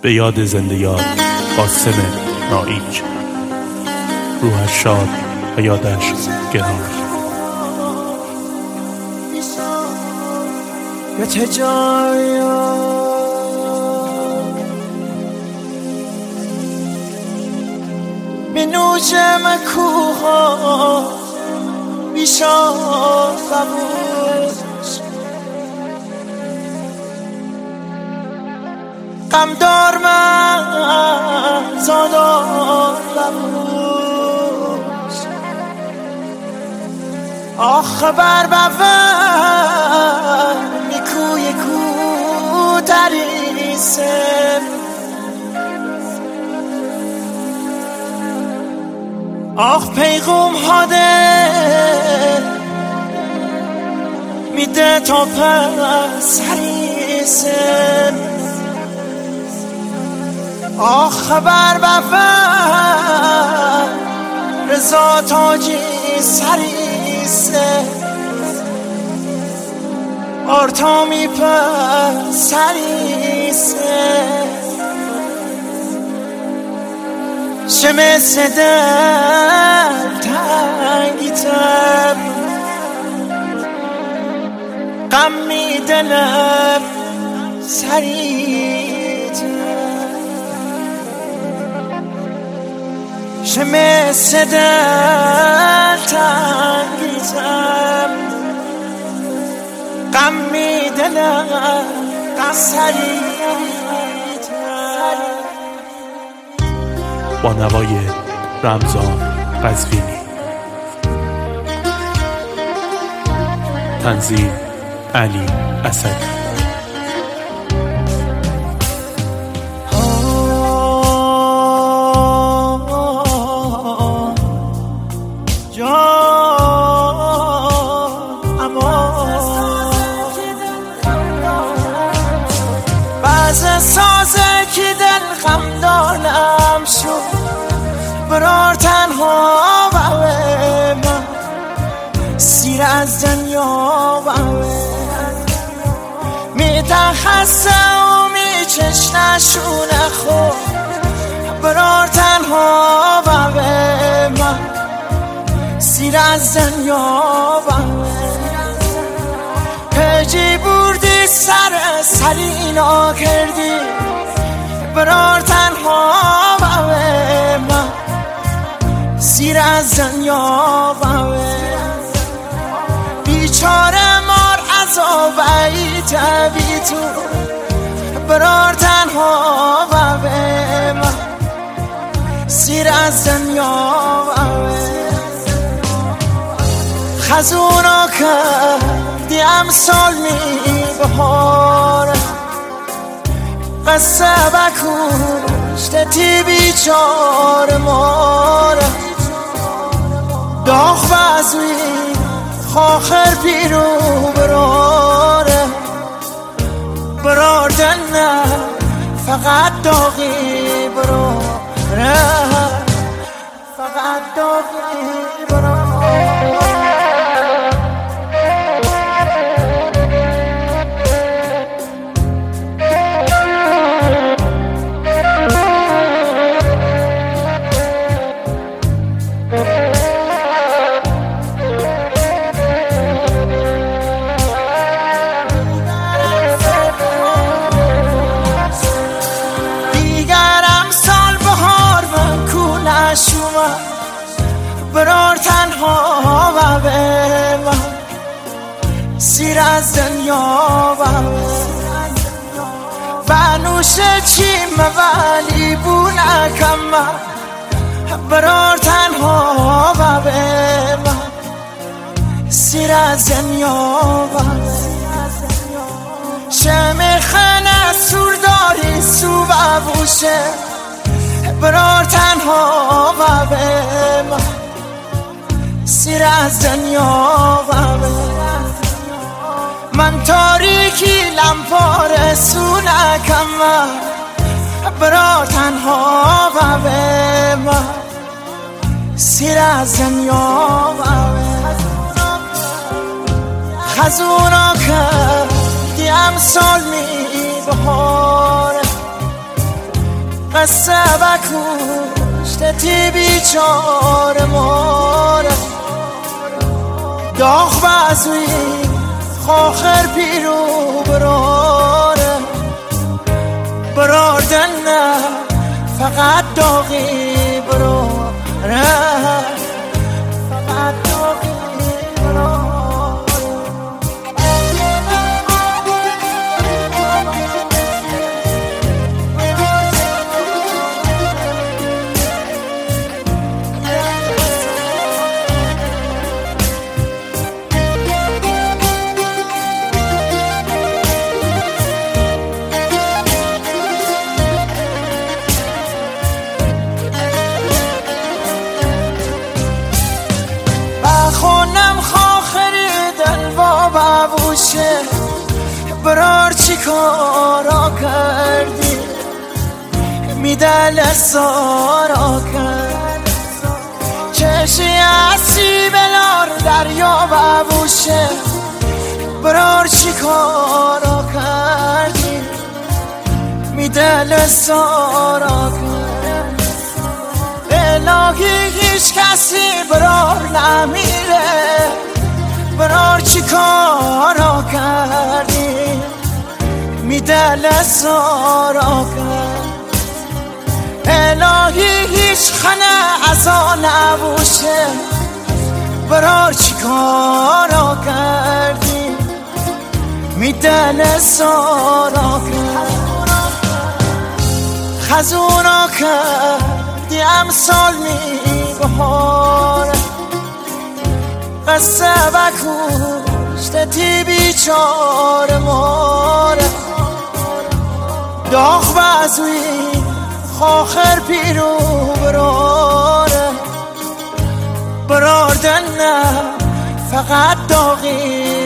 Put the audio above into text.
به یاد زنده یاد قاسم نائیک، روحش شاد و یادش گران. به تجایا می نوشم کوها بیشاخ ببوش، غمدار من زادار ببوش. آخ بر بفر میکوی کو تریسم، آخ پیغوم هاده میده تا پس حریسم. آخ خبر بفر رضا تاجی سریسه، آرتامی پس سریسه. شمس دل تنگیتم، غم می دلم سریتم. شمس دل تنگیتم، غم می دلم سریتم. با نوای رمضان قزوینی، تنظیم علی اسدی. سازه که دل غمدانم شد، برار تنها و من سیر از دنیا و میتخصه و میچش نشونه خود، برار تنها و من سیر از دنیا و پجی بردی سرینا کردی، برار تنها و من سیر از دنیا و بیچاره مار عذابی تبی تو، برار تنها و من سیر از دنیا و خزونا کردی امسال می بهاره، قصه بکشته تی بیچار ماره. داغ بزوی خاخر پیرو براره، برار دنه فقط داغی براره، فقط داغی براره. برار تنها و به من سیر از دنیا و نوش چیم ولی بونکم من، برار تنها و به من سیر از دنیا و شم خنه سور داری سو و بوشه، برار تنها و به من سیر از دنیا و من تاریکی لمپار سونکم من، برار تنها و به من سیر از دنیا و خزونا کردی امسال می بهاره، قصه بکشته بیچاره ماره داغ بازوی خواخر پیرو براره براردن نه فقط داغی براره فقط داغی براره خونم خاخری دل و بابوشه برار چی کارا کردی میدل سارا کرد چشی اسی بلار دریا بابوشه برار چی کارا کردی میدل سارا کرد الهی هیچ کسی برار نمیره برار چی کارا کردی میدل سارا کرد الهی هیچ خنه ازا نبوشه برار چی کارا کردی میدل سارا کرد خزونا کردی امسال میبهاره قصه بکشته تی بیچاره ماره داغ بازوی خواخر پیرو براره براردن نه فقط داغی